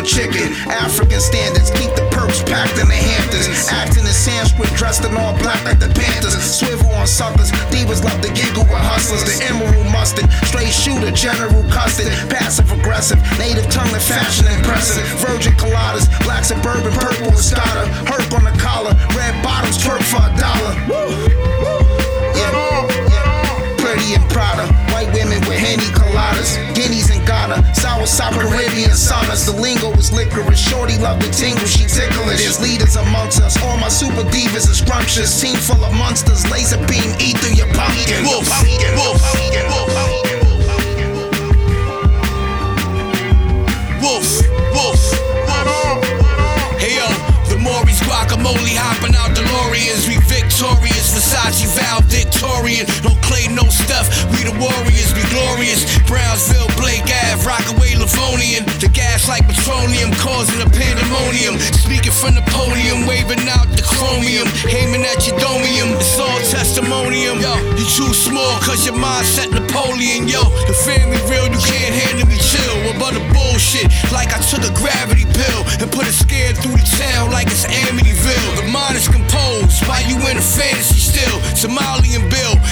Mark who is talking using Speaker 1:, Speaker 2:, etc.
Speaker 1: chicken. African standards, keep the perks packed in the Hamptons. Acting in Sanskrit, dressed in all black like the Panthers. Swivel on suckers, divas love to giggle with hustlers. The emerald mustard, straight shooter, general custard. Passive aggressive, native tongue and fashion impressive. Virgin colladas, black suburban, purple escada. Herc on the collar, red bottoms, twerk for $1. Pretty and Prada, white women with Henny coladas, Guineas and Ghana, sour Caribbean saunas. The lingo is licorice, shorty love the tingle, she ticklish. There's leaders amongst us, all my super divas are scrumptious. Team full of monsters, laser beam, eat through your pumpkin. Wolf, wolf, wolf, wolf, wolf. Hey yo, the Maury's guacamole hopping out DeLoreans. We victorious, Versace Val Victorian. No clay, no stuff, we the warriors, we glorious. Brownsville, Blake Ave, Rockaway, Livonian. The gas like petroleum, causing a pandemonium. Speaking from the podium, waving out the chromium. Aiming at your domium, it's all testimonium. Yo, you too small cause your mind set Napoleon. Yo, the family real, you can't handle me chill. What about the bullshit? Like I took a gravity pill and put a scare through the town like it's Amityville. The mind is composed while you in a fantasy still. Somali and Bill,